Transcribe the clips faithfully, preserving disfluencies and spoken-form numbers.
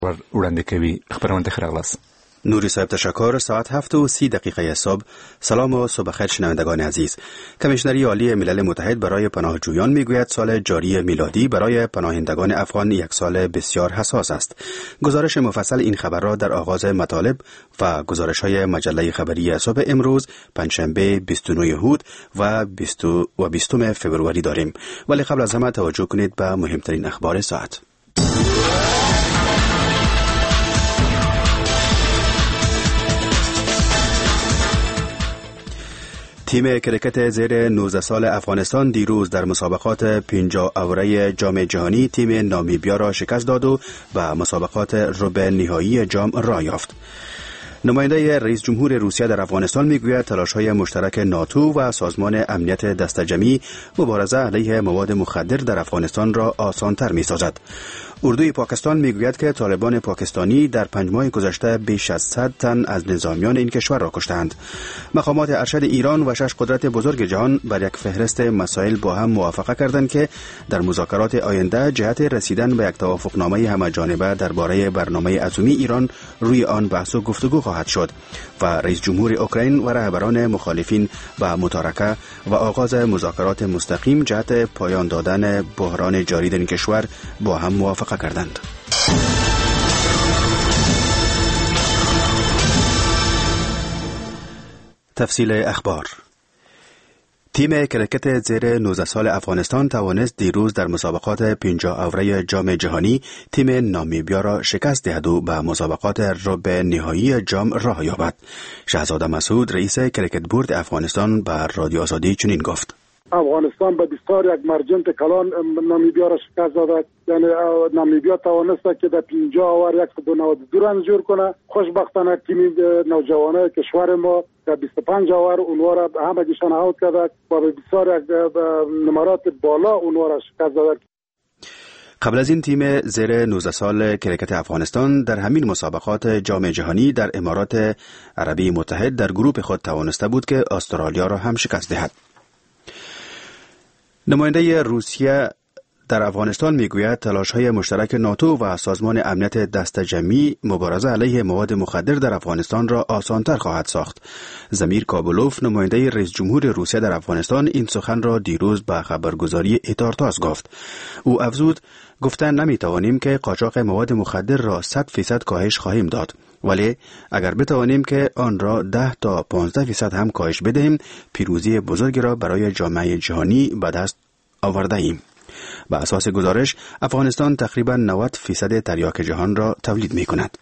وړاندې کوي. خبرونه خراغلاس نوری صاحب تشکر. ساعت هفت و سی دقیقه صبح. سلام و صبح خیر شنوندگان عزیز. کمیشنری عالی ملل متحد برای پناهجویان میگوید سال جاری میلادی برای پناهندگان افغان یک سال بسیار حساس است. گزارش مفصل این خبر را در آغاز مطالب و گزارش‌های مجله خبری صبح امروز پنجشنبه بیست و نه هود و بیست و بیستم فوریه داریم. ولی قبل از همه توجه کنید به مهمترین اخبار ساعت. تیم کرکت زیر نوزده سال افغانستان دیروز در مسابقات پنجاه اوره جام جهانی تیم نامیبیا را شکست داد و به مسابقات ربع نهایی جام راه یافت. نماینده رئیس جمهور روسیه در افغانستان میگوید تلاش‌های مشترک ناتو و سازمان امنیت دسته‌جمعی مبارزه علیه مواد مخدر در افغانستان را آسان‌تر می‌سازد. اردوی پاکستان میگوید که طالبان پاکستانی در پنج ماه گذشته بیش از صد تن از نظامیان این کشور را کشتند. مقامات ارشد ایران و شش قدرت بزرگ جهان بر یک فهرست مسائل با هم موافقه کردند که در مذاکرات آینده جهت رسیدن به یک توافقنامه همه‌جانبه درباره برنامه اتمی ایران روی آن بحث و گفتگو خواهد شد و رئیس جمهور اوکراین و رهبران مخالفین به متارکه و آغاز مذاکرات مستقیم جهت پایان دادن بحران جاری در این کشور با هم موافقه کردند. تفصیل اخبار. تیم کرکت زیر نوزده سال افغانستان توانست دیروز در مسابقات پنجاه اوره جام جهانی تیم نامیبیا را شکست دهد و به مسابقات ربع نهایی جام راه یابد. شهزاده مسعود رئیس کرکت بورد افغانستان به رادیو آزادی چنین گفت: افغانستان به بسیار یک مرجنت کلان نامیبیا را شکست داد. یعنی نامیبیا توانست که در پنجاه اوور صد و نود و دو رن جور کنه. خوشبختانه تیم نوجوانان کشور ما در بیست و پنج اوور اونها را همگیشان اوت کرد و به بسیار یک نمرات بالا اونها را شکست داد. قبل از این تیم زیر نوزده سال کرکت افغانستان در همین مسابقات جام جهانی در امارات عربی متحد در گروه خود توانسته بود که استرالیا را هم شکست دهد. نماینده روسیه در افغانستان میگوید تلاش‌های مشترک ناتو و سازمان امنیت دسته‌جمعی مبارزه علیه مواد مخدر در افغانستان را آسان‌تر خواهد ساخت. زمیر کابولوف نماینده رئیس جمهور روسیه در افغانستان این سخن را دیروز به خبرگزاری ایتارتاس گفت. او افزود: گفتن نمیتوانیم که قاچاق مواد مخدر را صد فیصد کاهش خواهیم داد، ولی اگر بتوانیم که آن را ده تا پانزده فیصد هم کاهش بدهیم پیروزی بزرگی را برای جامعه جهانی به دست آورده ایم. به اساس گزارش افغانستان تقریبا نود فیصد تریاک جهان را تولید می کند.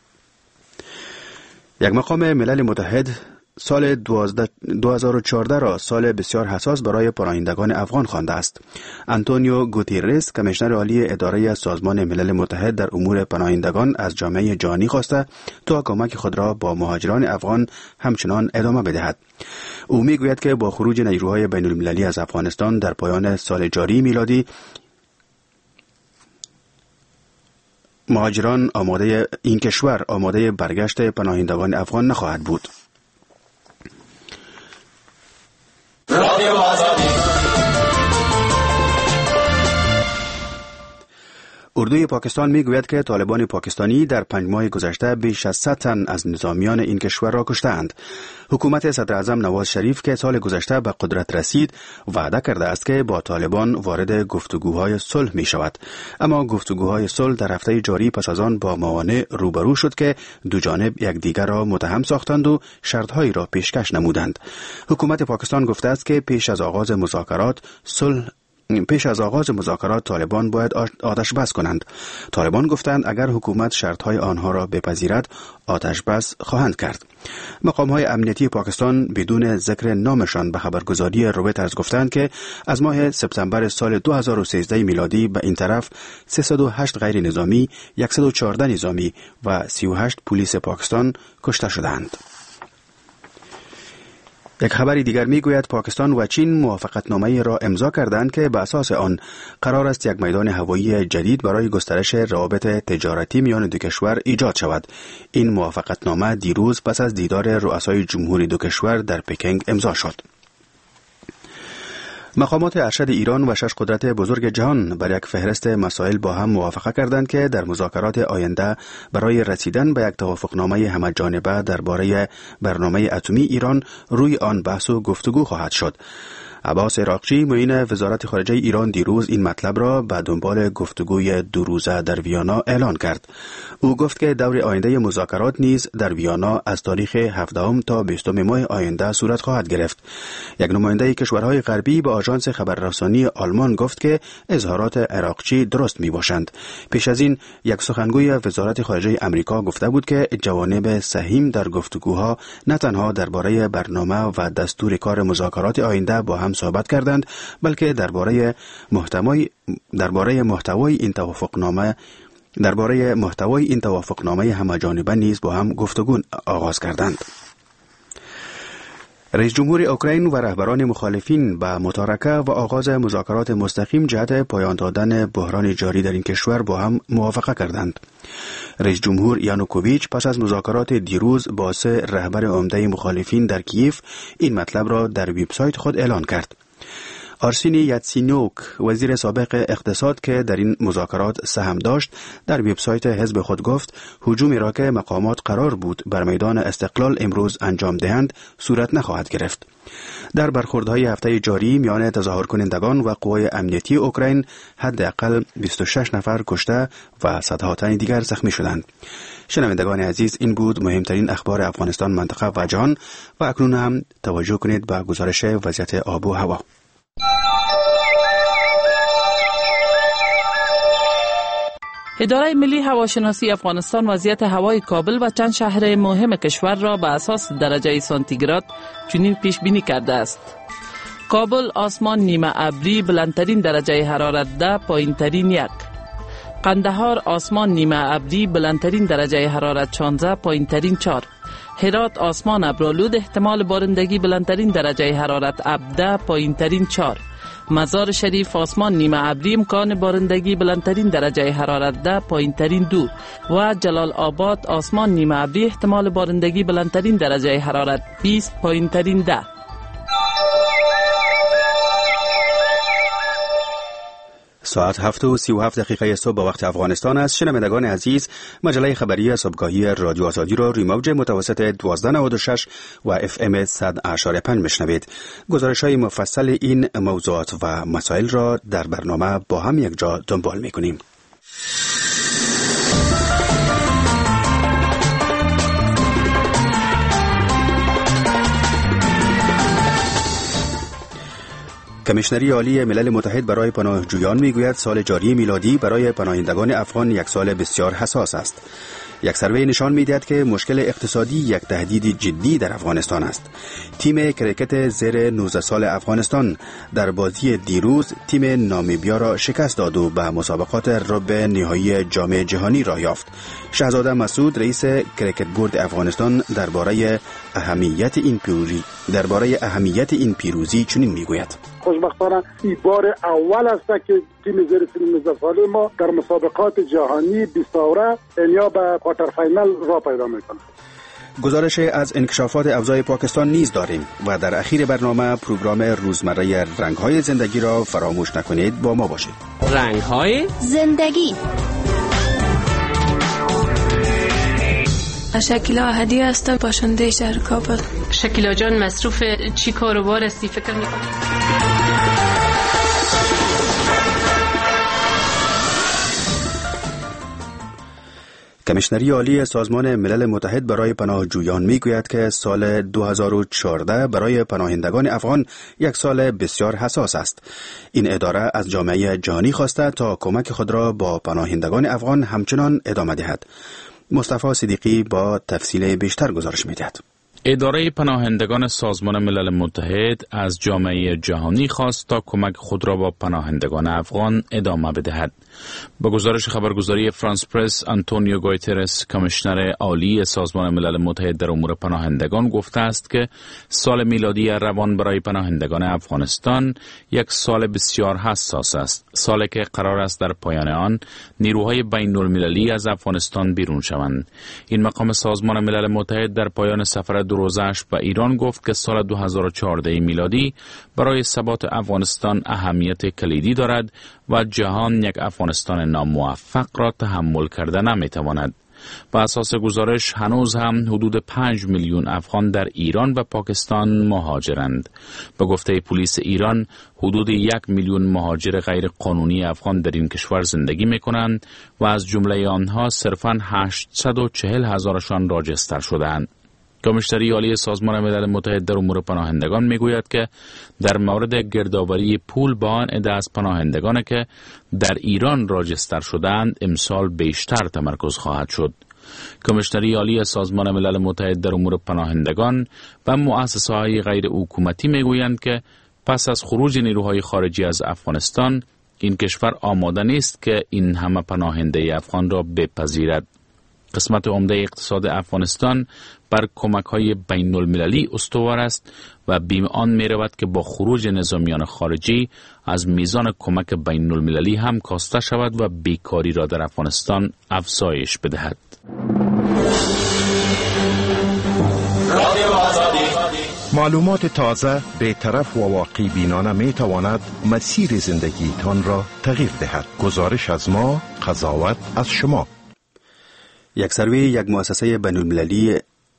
یک مقام ملل متحد سال دو هزار و چهارده را سال بسیار حساس برای پناهندگان افغان خوانده است. آنتونیو گوتیرس کمیشنر عالی اداره سازمان ملل متحد در امور پناهندگان از جامعه جهانی خواسته تا کمک خود را با مهاجران افغان همچنان ادامه بدهد. او میگوید که با خروج نیروهای بین المللی از افغانستان در پایان سال جاری میلادی مهاجران آماده این کشور آماده برگشت پناهندگان افغان نخواهد بود. رادیو آزادی. اردوی پاکستان میگوید که طالبان پاکستانی در پنج ماه گذشته بیش از صد تن از نظامیان این کشور را کشتند. حکومت صدر اعظم نواز شریف که سال گذشته به قدرت رسید وعده کرده است که با طالبان وارد گفتگوهای صلح می شود، اما گفتگوهای صلح در هفته جاری پس از آن با موانع روبرو شد که دو جانب یکدیگر را متهم ساختند و شرطهایی را پیشکش نمودند. حکومت پاکستان گفته است که پیش از آغاز مذاکرات صلح پیش از آغاز مذاکرات طالبان باید آتش بس کنند. طالبان گفتند اگر حکومت شرطهای آنها را بپذیرد آتش بس خواهند کرد. مقام‌های امنیتی پاکستان بدون ذکر نامشان به خبرگزاری رویترز گفتند که از ماه سپتامبر سال دو هزار و سیزده میلادی به این طرف سیصد و هشت غیر نظامی، صد و چهارده نظامی و سی و هشت پلیس پاکستان کشته شدند. یک خبری دیگر میگوید پاکستان و چین موافقتنامه‌ای را امضا کردند که به اساس آن قرار است یک میدان هوایی جدید برای گسترش روابط تجارتی میان دو کشور ایجاد شود. این موافقتنامه دیروز پس از دیدار رؤسای جمهوری دو کشور در پکینگ امضا شد. مقامات ارشد ایران و شش قدرت بزرگ جهان بر یک فهرست مسائل با هم موافقه کردند که در مذاکرات آینده برای رسیدن به یک توافقنامه همه‌جانبه درباره برنامه اتمی ایران روی آن بحث و گفتگو خواهد شد. عباس عراقچی معین وزارت خارجه ایران دیروز این مطلب را به دنبال گفتگوی دو روزه در ویانا اعلان کرد. او گفت که دور آینده مذاکرات نیز در ویانا از تاریخ هفدهم تا بیستم ماه آینده صورت خواهد گرفت. یک نماینده کشورهای غربی به آژانس خبررسانی آلمان گفت که اظهارات عراقچی درست می باشند. پیش از این یک سخنگوی وزارت خارجه امریکا گفته بود که جوانب سهیم در گفتگوها نه تنها درباره برنامه و دستور کار مذاکرات آینده با هم صحبت کردند، بلکه درباره محتوای درباره محتوای این توافقنامه درباره محتوای این توافقنامه همه‌جانبه نیز با هم گفتگو آغاز کردند. رئیس جمهور اوکراین و رهبران مخالفین به متارکه و آغاز مذاکرات مستقیم جهت پایان دادن بحران جاری در این کشور با هم موافقه کردند. رئیس جمهور یانوکوویچ پس از مذاکرات دیروز با سه رهبر عمده مخالفین در کیف این مطلب را در وبسایت خود اعلان کرد. آرسینی یاتسینیوک وزیر سابق اقتصاد که در این مذاکرات سهم داشت در وبسایت حزب خود گفت هجومی را که مقامات قرار بود بر میدان استقلال امروز انجام دهند صورت نخواهد گرفت. در برخوردهای هفته جاری میان تظاهر کنندگان و قوای امنیتی اوکراین حداقل بیست و شش نفر کشته و صدها تن دیگر زخمی شدند. شنوندگان عزیز، این بود مهمترین اخبار افغانستان، منطقه و جهان و اکنون هم توجه کنید به گزارش وضعیت آب و هوا. اداره ملی هواشناسی افغانستان وضعیت هوای کابل و چند شهر مهم کشور را به اساس درجه سانتیگراد چنین پیش بینی کرده است: کابل آسمان نیمه ابری بلندترین درجه حرارت ده، پایینترین یک. قندهار آسمان نیمه ابری بلندترین درجه حرارت شانزده، پایینترین چهار. هرات آسمان ابرآلود احتمال بارندگی بلندترین درجه حرارت هفده، پایینترین چهار. مزار شریف آسمان نیمه ابری امکان بارندگی بلندترین درجه حرارت ده، پایینترین دو. و جلال آباد آسمان نیمه ابری احتمال بارندگی بلندترین درجه حرارت بیست، پایینترین ده. ساعت هفت و سی و هفت دقیقه صبح به وقت افغانستان است. شنوندگان عزیز، مجله خبری صبحگاهی رادیو آزادی را روی موج متوسط دوازده نود و شش و اف ام صد اشاره پنج میشنوید. گزارش های مفصل این موضوعات و مسائل را در برنامه با هم یک جا دنبال میکنیم. کمیشنری عالی ملل متحد برای پناهجویان میگوید سال جاری میلادی برای پناهندگان افغان یک سال بسیار حساس است. یک سروی نشان می‌دهد که مشکل اقتصادی یک تهدید جدی در افغانستان است. تیم کرکت زیر نوزده سال افغانستان در بازی دیروز تیم نامیبیا را شکست داد و به مسابقات ربع نهایی جام جهانی راه یافت. شهزاده مسعود رئیس کرکت بورد افغانستان درباره اهمیت این پیروزی درباره اهمیت این پیروزی چنین میگوید: خوشبختانه این بار اول است که تیم زیر سن نوزده ساله ما در مسابقات جهانی بیست اوره یا به کوارتر فاینال را پیدا میکنه. گزارش از انکشافات ابزای پاکستان نیز داریم و در اخیر برنامه پروگرام روزمره رنگ‌های زندگی را فراموش نکنید. با ما باشید. رنگ‌های زندگی. شکیلا هدیه هستم، باشنده شهر کابل. شکیلا جان مصروف چی کاروبار هستی فکر میکنی؟ کمیشنری عالی سازمان ملل متحد برای پناهجویان میگوید که سال دو هزار و چهارده برای پناهندگان افغان یک سال بسیار حساس است. این اداره از جامعه جهانی خواسته تا کمک خود را با پناهندگان افغان همچنان ادامه دهد. مصطفی صدیقی با تفصیل بیشتر گزارش می‌دهد. اداره پناهندگان سازمان ملل متحد از جامعه جهانی خواست تا کمک خود را با پناهندگان افغان ادامه بدهد. با گزارش خبرگزاری فرانس پرس، آنتونیو گویترس، کمیشنر عالی سازمان ملل متحد در امور پناهندگان گفته است که سال میلادی روان برای پناهندگان افغانستان یک سال بسیار حساس است. سالی که قرار است در پایان آن نیروهای بین المللی از افغانستان بیرون شوند. این مقام سازمان ملل متحد در پایان سفر دو روزش به ایران گفت که سال دو هزار و چهارده میلادی برای ثبات افغانستان اهمیت کلیدی دارد و جهان یک افغانستان ناموفق را تحمل کرده نمیتواند. با اساس گزارش هنوز هم حدود پنج میلیون افغان در ایران و پاکستان مهاجرند. به گفته پلیس ایران حدود یک میلیون مهاجر غیر قانونی افغان در این کشور زندگی می کنند و از جمله آنها صرفاً هشتصد و چهل هزارشان راجستر شدند. کمیشنری عالی سازمان ملل متحد در امور پناهندگان میگوید که در مورد گردآوری پول با آن عده از پناهندگان که در ایران راجستر شدند امسال بیشتر تمرکز خواهد شد. کمیشنری عالی سازمان ملل متحد در امور پناهندگان و مؤسسه‌های غیر حکومتی میگویند که پس از خروج نیروهای خارجی از افغانستان این کشور آماده نیست که این همه پناهنده افغان را بپذیرد. قسمت عمده اقتصاد افغانستان بر کمک‌های بین المللی استوار است و بیم آن می رود که با خروج نظامیان خارجی از میزان کمک بین المللی هم کاسته شود و بیکاری را در افغانستان افزایش بدهد. معلومات تازه، بی‌طرف و واقعی بینانه می تواند مسیر زندگی تان را تغییر دهد. گزارش از ما، قضاوت از شما. یک سروی یک مؤسسه بین‌المللی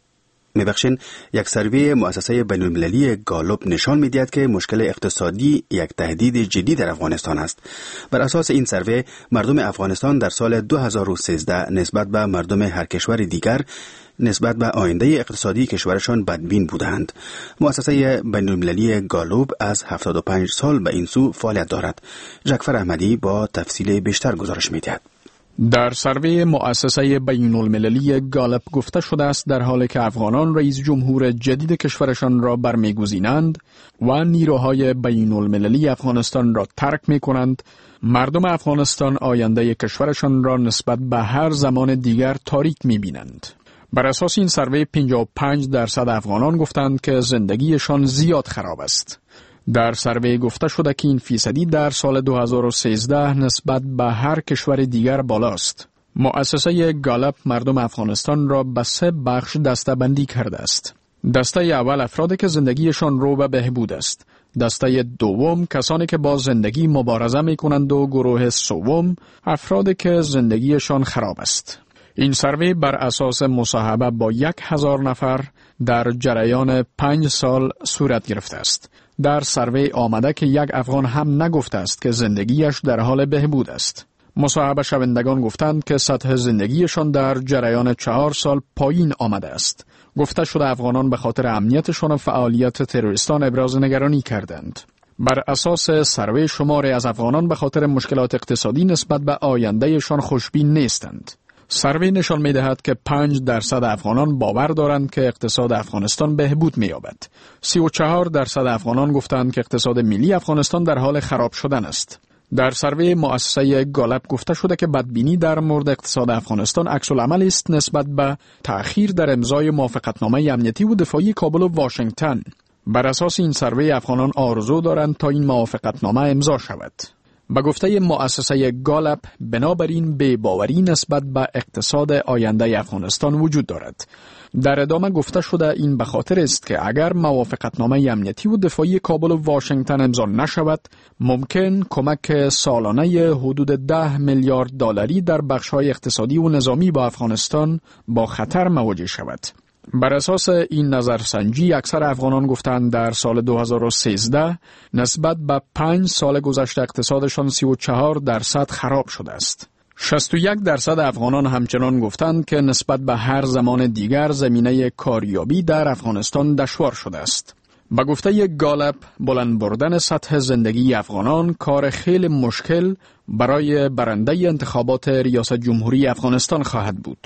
میبخشین یک سروی مؤسسه بین‌المللی گالوب نشان میدهد که مشکل اقتصادی یک تهدید جدی در افغانستان است. بر اساس این سروی مردم افغانستان در سال دو هزار و سیزده نسبت به مردم هر کشور دیگر نسبت به آینده اقتصادی کشورشان بدبین بودند. مؤسسه بین‌المللی گالوب از هفتاد و پنج سال به این سو فعالیت دارد. جعفر احمدی با تفصیل بیشتر گزارش میدهد. در سروی مؤسسه بین المللی گالوب گفته شده است در حالی که افغانان رئیس جمهور جدید کشورشان را برمیگزینند و نیروهای بین المللی افغانستان را ترک می کنند، مردم افغانستان آینده کشورشان را نسبت به هر زمان دیگر تاریک می بینند. بر اساس این سروی پنجاه و پنج درصد افغانان گفتند که زندگیشان زیاد خراب است. در سروی گفته شده که این فیصدی در سال دو هزار و سیزده نسبت به هر کشور دیگر بالاست. مؤسسه گالوب مردم افغانستان را به سه بخش دسته بندی کرده است. دسته اول افرادی که زندگیشان رو به بهبود است. دسته دوم کسانی که با زندگی مبارزه می کنند و گروه سوم افرادی که زندگیشان خراب است. این سروی بر اساس مصاحبه با یک هزار نفر در جریان پنج سال صورت گرفته است. در سروی آمده که یک افغان هم نگفته است که زندگیش در حال بهبود است. مصاحبه شوندگان گفتند که سطح زندگیشان در جریان چهار سال پایین آمده است. گفته شده افغانان به خاطر امنیتشان و فعالیت تروریستان ابراز نگرانی کردند. بر اساس سروی شماری از افغانان به خاطر مشکلات اقتصادی نسبت به آیندهشان خوشبین نیستند. سروی نشان می‌دهد که پنج درصد افغانان باور دارند که اقتصاد افغانستان بهبود می‌یابد. سی و چهار درصد افغانان گفتند که اقتصاد ملی افغانستان در حال خراب شدن است. در سروی مؤسسه گالوب گفته شده که بدبینی در مورد اقتصاد افغانستان عکس العمل است نسبت به تأخیر در امضای موافقتنامه امنیتی و دفاعی کابل و واشنگتن. بر اساس این سروی افغانان آرزو دارند تا این موافقتنامه امضا شود. به گفته مؤسسه گالوب بنابراین بی‌باوری نسبت به اقتصاد آینده افغانستان وجود دارد. در ادامه گفته شده این به خاطر است که اگر موافقتنامه امنیتی و دفاعی کابل و واشنگتن امضا نشود، ممکن کمک سالانه حدود ده میلیارد دلاری در بخش‌های اقتصادی و نظامی با افغانستان با خطر مواجه شود. بر اساس این نظرسنجی اکثر افغانان گفتند در سال دو هزار و سیزده نسبت به پنج سال گذشته اقتصادشان سی و چهار درصد خراب شده است. شصت و یک درصد افغانان همچنان گفتند که نسبت به هر زمان دیگر زمینه کاریابی در افغانستان دشوار شده است. با گفته گالوب بلند بردن سطح زندگی افغانان کار خیلی مشکل برای برنده انتخابات ریاست جمهوری افغانستان خواهد بود.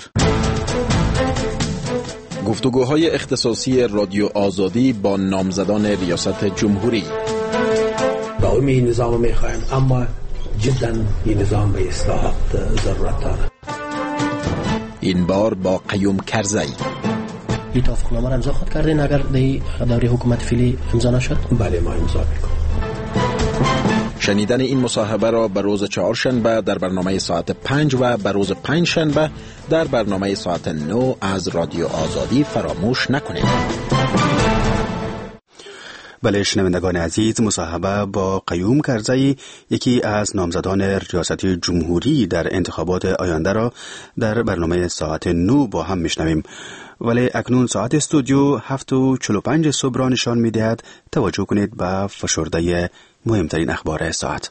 گفتگوهای اختصاصی رادیو آزادی با نامزدان ریاست جمهوری. دائمی این نظام میخوایم، اما جدا این نظام به اصلاحات ضرورت دارد. این بار با قیوم کرزی. این توافقنامه را امضا خود کردین اگر در دوره حکومت فعلی امضا نشد؟ بله، ما امضا میکنیم. شنیدن این مصاحبه را به روز چهارشنبه در برنامه ساعت پنج و به روز پنج شنبه در برنامه ساعت نه از رادیو آزادی فراموش نکنید. بله شنوندگان عزیز، مصاحبه با قیوم کرزی، یکی از نامزدان ریاستی جمهوری در انتخابات آینده را در برنامه ساعت نو با هم میشنویم. ولی اکنون ساعت استودیو هفت و چلو پنج صبح را نشان میدهد. توجه کنید به فشرده مهمترین اخبار ساعت.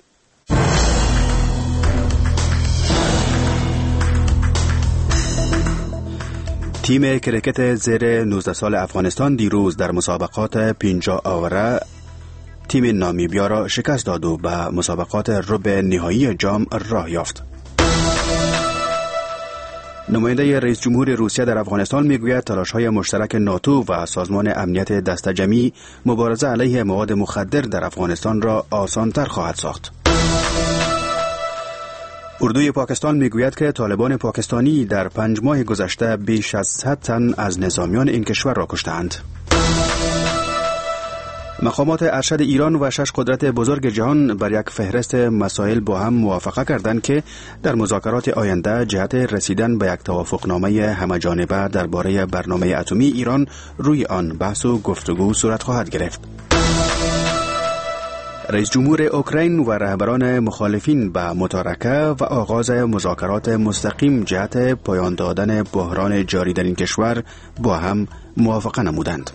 تیم کرکت زیر نوزده سال افغانستان دیروز در مسابقات پنجاه آوره تیم نامیبیا را شکست داد و به مسابقات ربع نهایی جام راه یافت. نماینده رئیس جمهور روسیه در افغانستان میگوید تلاش‌های مشترک ناتو و سازمان امنیت دست جمعی مبارزه علیه مواد مخدر در افغانستان را آسان‌تر خواهد ساخت. اردوی پاکستان میگوید که طالبان پاکستانی در پنج ماه گذشته بیش از صد تن از نظامیان این کشور را کشتند. مقامات ارشد ایران و شش قدرت بزرگ جهان بر یک فهرست مسائل با هم موافقه کردند که در مذاکرات آینده جهت رسیدن به یک توافقنامه همه‌جانبه درباره برنامه اتمی ایران روی آن بحث و گفتگو صورت خواهد گرفت. رئیس جمهور اوکراین و رهبران مخالفین به متارکه و آغاز مذاکرات مستقیم جهت پایان دادن بحران جاری در این کشور با هم موافقه نمودند.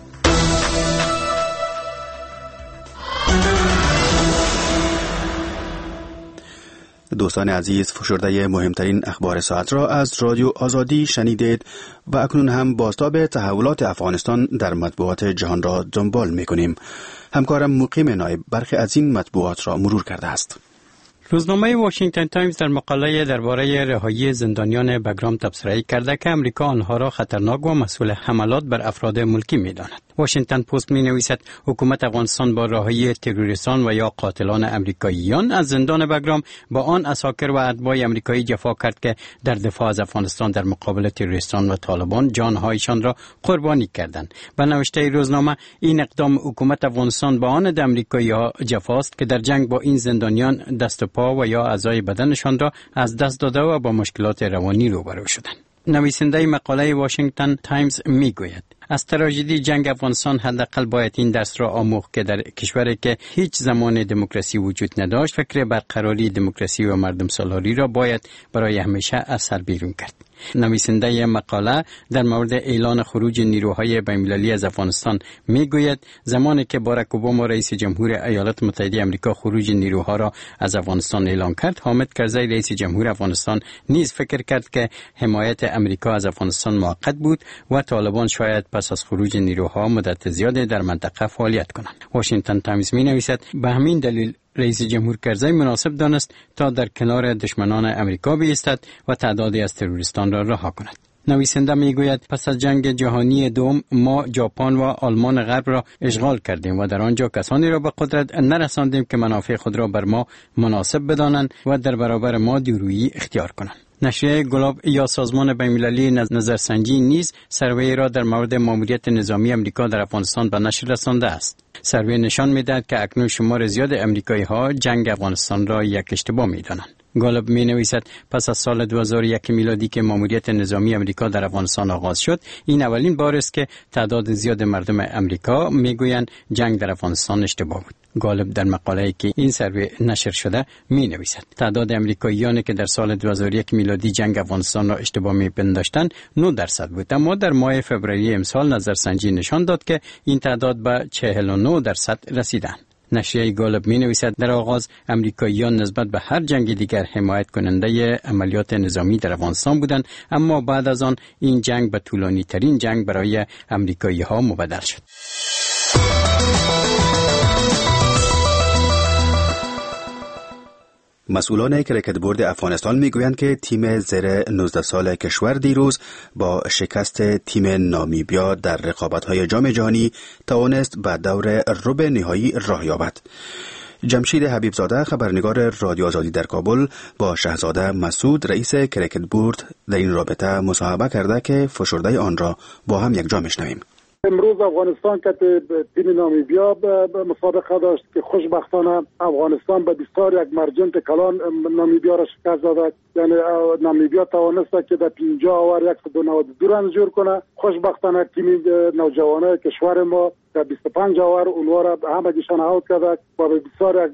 دوستان عزیز، فشرده مهمترین اخبار ساعت را از رادیو آزادی شنیدید و اکنون هم بازتاب تحولات افغانستان در مطبوعات جهان را دنبال می‌کنیم. همکارم مقیم نایب برخی از این مطبوعات را مرور کرده است. روزنامه واشنگتن تایمز در مقاله درباره رهایی زندانیان بگرام تبصره کرده که امریکا آنها را خطرناک و مسئول حملات بر افراد ملکی می‌داند. واشنگتن پست می‌نویسد حکومت افغانستان با رهایی تروریستان و یا قاتلان امریکاییان از زندان بگرام با آن اساکر و اتباع امریکایی جفا کرد که در دفاع از افغانستان در مقابل تروریستان و طالبان جانهایشان را قربانی کردند. به نوشته روزنامه این اقدام حکومت افغانستان با آن امریکایی‌ها جفاست که در جنگ با این زندانیان دست و پا و یا اعضای بدنشان را از دست داده و با مشکلات روانی روبرو شدند. نویسنده مقاله واشنگتن تایمز میگوید از تراژدی جنگ افغانستان حداقل باید این درس را آموخت که در کشوری که هیچ زمان دموکراسی وجود نداشت فکر برقراری دموکراسی و مردم سالاری را باید برای همیشه از سر بیرون کرد. نویسنده مقاله در مورد اعلان خروج نیروهای بین‌المللی از افغانستان میگوید زمانی که باراک اوباما رئیس جمهور ایالات متحده آمریکا خروج نیروها را از افغانستان اعلان کرد، حامد کرزی رئیس جمهور افغانستان نیز فکر کرد که حمایت امریکا از افغانستان موقت بود و طالبان شاید پس از خروج نیروها مدت زیادی در منطقه فعالیت کنند. واشنگتن تایمز می‌نویسد به همین دلیل رئیس جمهور کرزی مناسب دانست تا در کنار دشمنان امریکا بایستد و تعدادی از تروریستان را رها کند. نویسنده میگوید پس از جنگ جهانی دوم ما ژاپن و آلمان غرب را اشغال کردیم و در آنجا کسانی را به قدرت نرساندیم که منافع خود را بر ما مناسب بدانند و در برابر ما دورویی اختیار کنند. نشریه گلوب یا سازمان بین‌المللی نظرسنجی نیز سروی را در مورد ماموریت نظامی امریکا در افغانستان به نشر رسانده است. سروی نشان می‌دهد که اکنون شمار زیاد امریکایی‌ها جنگ افغانستان را یک اشتباه می‌دانند. گالوب می‌نویسد پس از سال دو هزار و یک میلادی که ماموریت نظامی امریکا در افغانستان آغاز شد، این اولین بار است که تعداد زیاد مردم امریکا میگویند جنگ در افغانستان اشتباه بود. گالوب در مقاله‌ای که این سروی نشر شده می‌نویسد تعداد امریکاییانی که در سال دو هزار و یک میلادی جنگ افغانستان را اشتباه می‌پنداشتند نه درصد بود، اما در ماه فوریه امسال نظرسنجی نشان داد که این تعداد به چهل و نه درصد رسیدند. نشریه گالوب می نویسد در آغاز امریکاییان نسبت به هر جنگ دیگر حمایت کننده عملیات نظامی در افغانستان بودند، اما بعد از آن این جنگ به طولانی ترین جنگ برای امریکایی ها مبدل شد. مسئولان کرکت بورد افغانستان میگویند که تیم زیر نوزده سال کشور دیروز با شکست تیم نامیبیا در رقابت‌های جام جهانی توانست به دور ربع نهایی راه یابد. جمشید حبیبزاده خبرنگار رادیو آزادی در کابل با شهزاده مسعود رئیس کرکت بورد در این رابطه مصاحبه کرده که فشرده آن را با هم یک جا میشنویم. امروز افغانستان که تیم نامیبیا به مسابقه داشت که خوشبختانه افغانستان به بسیار یک مرجنت کلان نامیبیا را شکست داد. یعنی نامیبیا توانست که در پنجاه اوور صد و نود و دو رن جور کنه. خوشبختانه تیم نوجوانان کشور ما در بیست و پنج آور اونها را همگیشان اوت کرده و به بسیار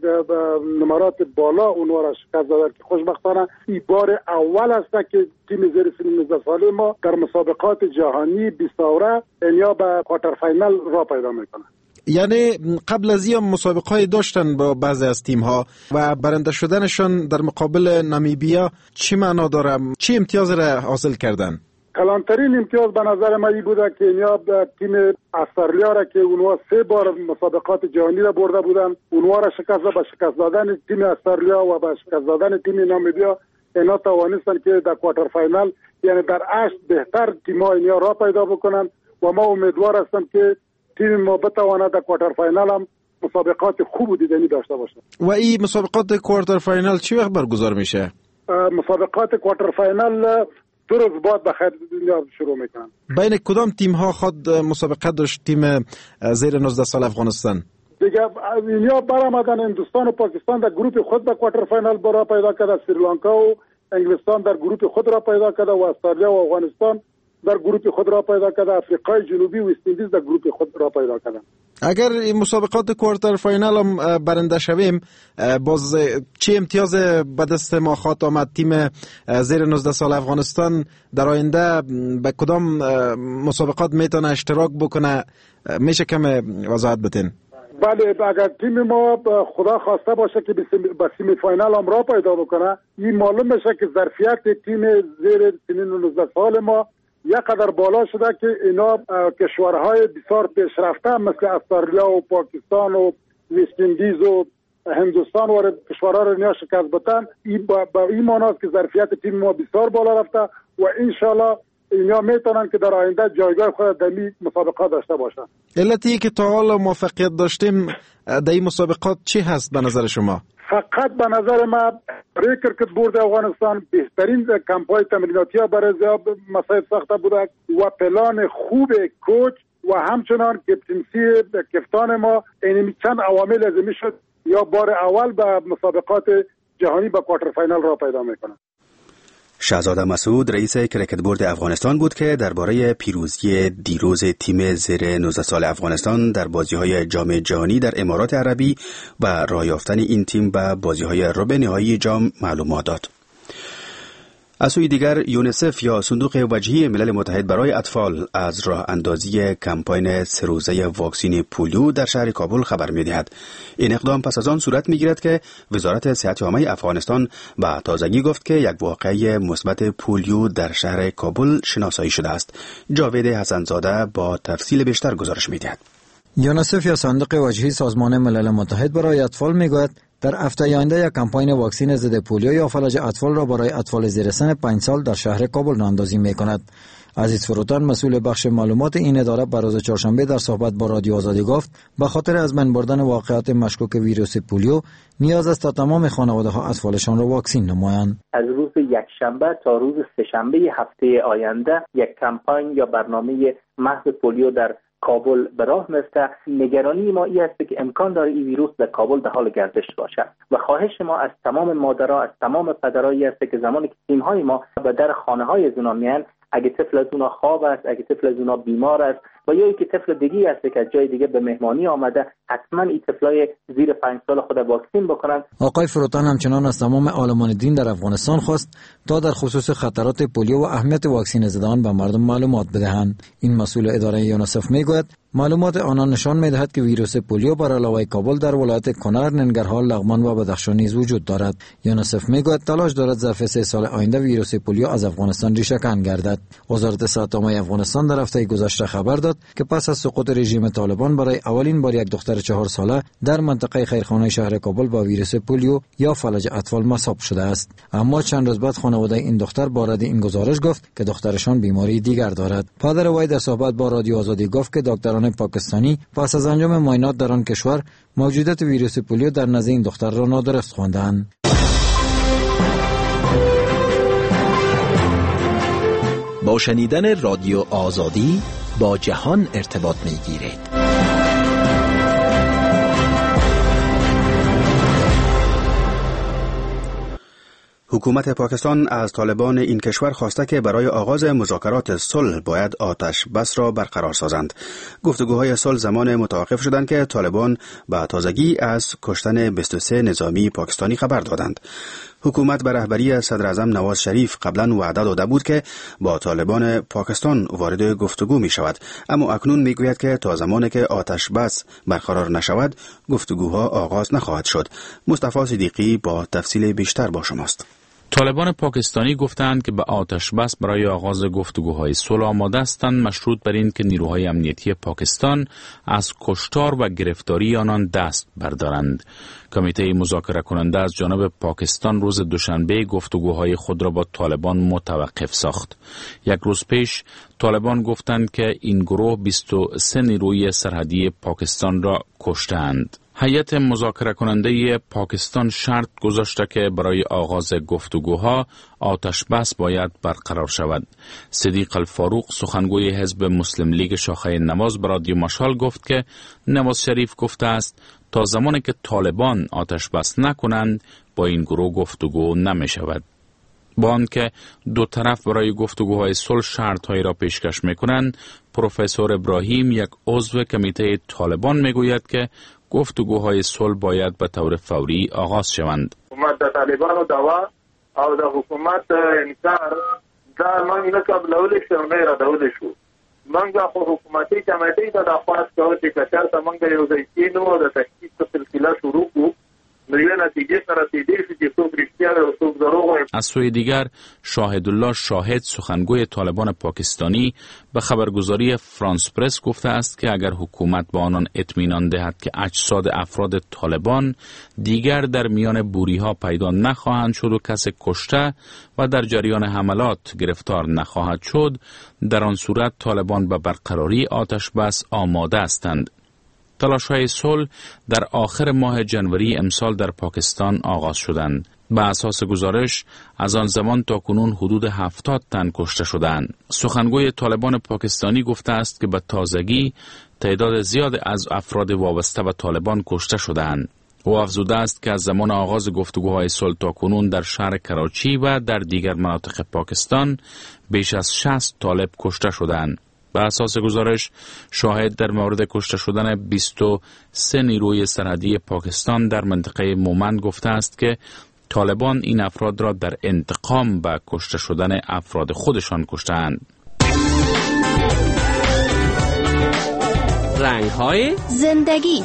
نمرات بالا اونها را شکست داده که خوشبختانه این بار اول است که تیم زیر سن نوزده ساله ما در مسابقات جهانی بیست آوره یا به کوارتر فاینال را پیدا میکنه. یعنی قبل از این مسابقه های داشتن با بعضی از تیم ها و برنده شدنشان در مقابل نامیبیا چی معنا داره؟ چی امتیاز را حاصل کردن؟ کلانترین امتیاز به نظر من بوده که اینیا تیم استرالیا را که اونها سه بار مسابقات جهانی را برده بودن اونها را شکست دادن. با شکست دادن تیم استرالیا و با شکست دادن تیم نامیبیا اینا توانستن که در کوارتر فاینال یعنی در هشت بهتر تیم‌ها اینیا را پیدا بکنن و ما امیدوار هستم که تیم ما بتواند در کوارتر فاینال هم مسابقات خوب و دیدنی داشته باشه. و این مسابقات کوارتر فاینال چی وقت برگزار میشه؟ مسابقات کوارتر فاینال دو روز بعد بخیر شروع میکنن. بین کدام تیم ها خود مسابقه داشت تیم زیر نوزده سال افغانستان؟ دیگه اینیا برآمدن هندوستان و پاکستان در گروه خود به کوارتر فاینال برا پیدا کرده، سریلانکا و انگلستان در گروه خود را پیدا کرده و استرالیا و افغانستان در گروه خود را پیدا کرده، افریقای جنوبی و است اندیز در گروه خود را پیدا کردن. اگر این مسابقات کوارتر فاینال هم برنده شویم باز چه امتیاز به دست ما خواهد آمد؟ تیم زیر نوزده سال افغانستان در آینده به کدام مسابقات میتونه اشتراک بکنه؟ میشه کم وضاحت بدین؟ بله، اگر تیم ما خدا خواسته باشه که به سیمی فاینال هم را پیدا بکنه این معلوم میشه که ظرفیت تیم زیر سن نوزده سال ما یک قدر بالا شده که اینا کشورهای بسیار پیشرفته مثل استرالیا و پاکستان و وست اندیز و هندوستان و کشورها را اینا شکست بدن. این با این معنی است که ظرفیت تیم ما بسیار بالا رفته و انشالله اینا میتونن که در آینده جایگاه خود در این مسابقات داشته باشن. علتی که تا حالا موفقیت داشتیم در این مسابقات چی هست به نظر شما؟ فقط به نظر ما برای کرکت بورد افغانستان بهترین کمپای تمریناتی برای مسائل ساخته بوده و پلان خوب کوچ و همچنان کپتنسی کپتان ما این چند عوامل لازمی شد یا بار اول به مسابقات جهانی به کوارتر فاینال را پیدا میکنه. شهزاده مسعود رئیس کرکت بورد افغانستان بود که درباره پیروزی دیروز تیم زیر نوزده سال افغانستان در بازی‌های جام جهانی در امارات عربی و راه یافتن این تیم به بازی‌های ربع نهایی جام معلومات داد. از سوی دیگر یونیسف یا صندوق وجهی ملل متحد برای اطفال از راه اندازی کمپاین سه روزه واکسین پولیو در شهر کابل خبر می‌دهد. این اقدام پس از آن صورت می‌گیرد که وزارت صحت عامه افغانستان به تازگی گفت که یک واقعه مثبت پولیو در شهر کابل شناسایی شده است. جاوید حسن‌زاده با تفصیل بیشتر گزارش می‌دهد. یونیسف یا صندوق وجهی سازمان ملل متحد برای اطفال می‌گوید در هفته آینده یک کمپاین واکسین ضد پولیو یا فلج اطفال را برای اطفال زیر سن پنج سال در شهر کابل راهاندازی می‌کند. عزیز فروتان مسئول بخش معلومات این اداره بر روز چهارشنبه در صحبت با رادیو آزادی گفت به خاطر از بین بردن واقعات مشکوک ویروس پولیو نیاز است تا تمام خانواده‌ها اطفالشان را واکسین نمایند. از روز یکشنبه تا روز سه‌شنبه هفته آینده یک کمپاین یا برنامه محو پولیو در کابل به راه میفته. نگرانی ما این است که امکان داره این ویروس در کابل در حال گردش باشد و خواهش ما از تمام مادرها از تمام پدرایی است که زمانی که تیم‌های ما به در خانه‌های از اونا میان اگه طفل از اونا خواب است، اگه طفل از اونا بیمار است و یا اینکه طفل دیگه است که از جای دیگه به مهمانی آمده حتما این طفلای زیر پنج سال خود واکسین بکنن. آقای فروتان همچنان از تمام عالمان دین در افغانستان خواست تا در خصوص خطرات پولیو و اهمیت واکسین زدن به مردم معلومات بدهند. این مسئول اداره یونیسف میگوید معلومات آنان نشان می‌دهد که ویروس پولیو بر علاوه کابل در ولایت کنر، ننگرهار، لغمان و بدخشان نیز وجود دارد. یونیسف میگوید تلاش دارد ظرف سه سال آینده ویروس پولیو از افغانستان ریشه‌کن گردد. وزارت صحت عامه افغانستان در هفته گذشته خبر داد که پس از سقوط رژیم طالبان برای اولین بار یک دختر چهار ساله در منطقه خیرخانه شهر کابل با ویروس پولیو یا فلج اطفال مصاب شده است. اما چند روز بعد خانواده این دختر با رد این گزارش گفت که دخترشان بیماری دیگر دارد. پدر وی در صحبت با رادیو آزادی گفت که دکتران پاکستانی پس از انجام معاینات در آن کشور موجودیت ویروس پولیو در نزد این دختر را نادرست خواندند. با شنیدن رادیو آزادی با جهان ارتباط می‌گیرید. حکومت پاکستان از طالبان این کشور خواسته که برای آغاز مذاکرات صلح باید آتش بس را برقرار سازند. گفتگوهای صلح زمان متوقف شدند که طالبان به تازگی از کشتن بیست و سه نظامی پاکستانی خبر دادند. حکومت به رهبری صدر اعظم نواز شریف قبلا وعده داده بود که با طالبان پاکستان وارد گفتگو می شود، اما اکنون می گوید که تا زمانی که آتش بس برقرار نشود گفتگوها آغاز نخواهد شد. مصطفی صدیقی با تفصیل بیشتر با شماست. طالبان پاکستانی گفتند که به آتش بس برای آغاز گفتگوهای صلح آماده هستند، مشروط بر این که نیروهای امنیتی پاکستان از کشتار و گرفتاری آنان دست بردارند. کمیته مذاکره کننده از جانب پاکستان روز دوشنبه گفتگوهای خود را با طالبان متوقف ساخت. یک روز پیش طالبان گفتند که این گروه بیست و سه نیروی سرحدی پاکستان را کشتند. هیئت مذاکره کننده پاکستان شرط گذاشته که برای آغاز گفتگوها آتش بس باید برقرار شود. صدیق الفاروق سخنگوی حزب مسلم لیگ شاخه نواز به رادیو مشال گفت که نواز شریف گفته است تا زمانی که طالبان آتش بس نکنند با این گروه گفتگو نمی شود. با آنکه دو طرف برای گفتگوهای صلح شرط‌هایی را پیشکش می‌کنند، پروفسور ابراهیم یک عضو کمیته طالبان می‌گوید که گفتگوهای صلح باید به طور فوری آغاز شوند. حکومت طالبانو دوا او د حکومت انکار دا من نه قبلول شو نه را دول شو منګه خو حکومتي کمیټې ته د خاص کوي چې کچر ته منګه یو ځای کینو د تحقیق سلسله شروع کو از سوی دیگر شاهدالله شاهد سخنگوی طالبان پاکستانی به خبرگزاری فرانس پرس گفته است که اگر حکومت با آنان اطمینان دهد که اجساد افراد طالبان دیگر در میان بوری ها پیدا نخواهند شد و کسی کشته و در جریان حملات گرفتار نخواهد شد، در آن صورت طالبان به برقراری آتش بس آماده هستند. تلاش‌های صلح در آخر ماه جنوری امسال در پاکستان آغاز شدند. به اساس گزارش از آن زمان تا کنون حدود هفتاد تن کشته شدند. سخنگوی طالبان پاکستانی گفته است که به تازگی تعداد زیاد از افراد وابسته به طالبان کشته شدند. او افزوده است که از زمان آغاز گفتگوهای صلح تا کنون در شهر کراچی و در دیگر مناطق پاکستان بیش از شصت طالب کشته شدند. به اساس گزارش شاهد در مورد کشته شدن بیست و سه نیروی سرحدی پاکستان در منطقه مومند گفته است که طالبان این افراد را در انتقام به کشته شدن افراد خودشان کشتند. رنگ‌های زندگی.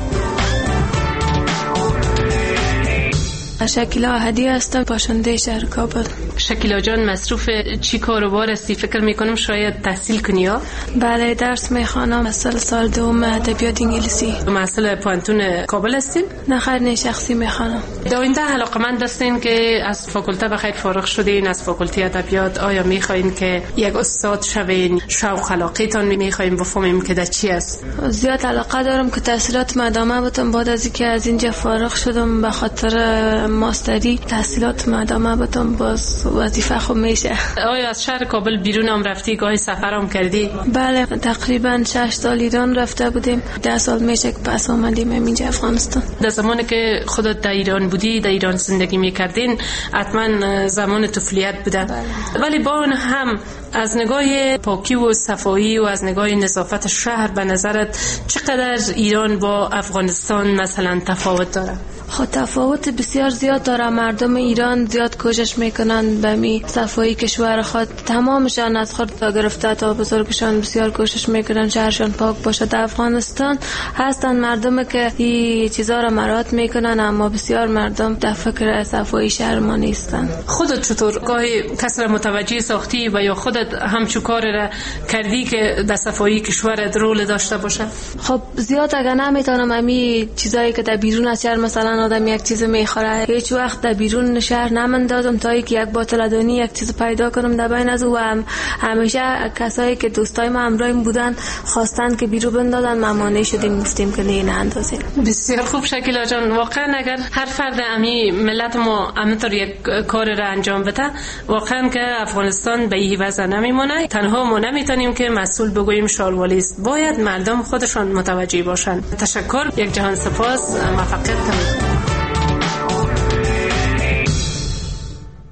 شکیلا هدیه هستم، باشنده شهر کابل. شکیلا جان، مصروف چی کار و بار هستی؟ فکر میکنم شاید تحصیل کنی یا؟ بله، درس میخوانم. اصل سال دوم ادبیات انگلیسی. اصل پانتون کابل هستین؟ نه خیر، نه شخصی میخوانم. در آینده علاقمند هستین که از فاکولته بخیر فارغ شدین از فاکولته ادبیات، آیا میخواین که یک استاد شوین؟ شوق علاقتان میخوایم بفهمیم که در چی است؟ زیاد علاقه دارم که تحصیلات ادامه بدم. بعد از اینکه از اینجا فارغ شدم به خاطر ماستری تحصیلات ادامه بدم، باز وظیفه خوب میشه. آیا از شهر کابل بیرون هم رفتی؟ گاهی سفر هم کردی؟ بله، تقریبا شش سال ایران رفته بودیم. ده سال میشه که پس آمدیم اینجا افغانستان. در زمانی که خودت در ایران بودی، در ایران زندگی میکردین، حتما زمان طفولیت بوده. بله. ولی با اون هم از نگاه پاکی و صفایی و از نگاه نظافت شهر به نظرت چقدر ایران با افغانستان مثلا تفاوت داره؟ خب تفاوت بسیار زیاد داره. مردم ایران زیاد کوشش میکنن به می صفایی کشور خود، تمامشان از خود تا گرفته تا بزرگشان بسیار کوشش میکنن شهرشان پاک باشه. در افغانستان هستن مردم که این چیزا را مراعات میکنن، اما بسیار مردم در فکر صفایی شهر ما نیستن. خودت چطور گاهی کس را متوجه ساختی و یا خودت همچو کار را کردی که در صفایی کشورت رول داشته باشه؟ خب زیاد اگه نمیتونم امی چیزایی که در بیرون از شهر مثلا آدم یک چیز میخوره، هیچ وقت در بیرون شهر نمندادم تا اینکه یک باطل دونی یک چیز پیدا کنم در بین از او. هم همیشه کسایی که دوستای ما همراهیم بودن خواستن که بیرون بندازن، ما مانع شدیم، گفتیم که نه نندازیم. بسیار خوب شکیلا جان. واقعا اگر هر فرد امی ملت ما همینطور یک کار را انجام بده، واقعا که افغانستان به این وضع نمیمونه. تنها ما نمیتونیم که مسئول بگوییم شالوالی است، باید مردم خودشان متوجه باشن. تشکر، یک جهان سپاس، موفقیت.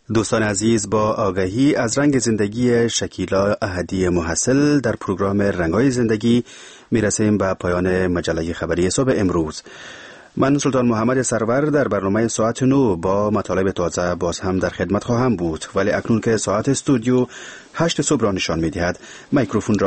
دوستان عزیز، با آگاهی از رنگ زندگی شکیلا احدی محصل در پروگرام رنگ‌های زندگی میرسیم به پایان مجله خبری صبح امروز. من سلطان محمد سرور در برنامه ساعت نو با مطالب تازه باز هم در خدمت خواهم بود، ولی اکنون که ساعت استودیو هشت صبح را نشان می‌دهد، میکروفون را